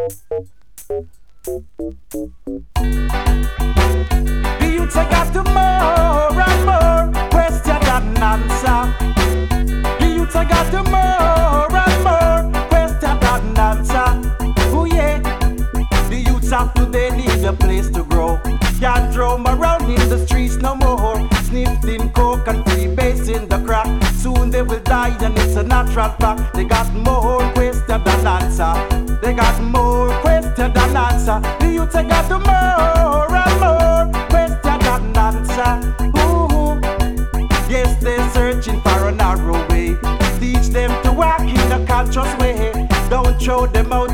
The youths I got to more and more question and answer. The youths I got to more and more question and answer. Oh yeah, the youths of today need a place to grow. Can't roam around in the streets no more, sniffing coke and freebasing the crack. Soon they will die and it's a natural fact. They got more question than answer. They got more question than answer. The youth I got to more and more question than answer. Ooh, yes, they're searching for a narrow way. Teach them to walk in a conscious way. Don't throw them out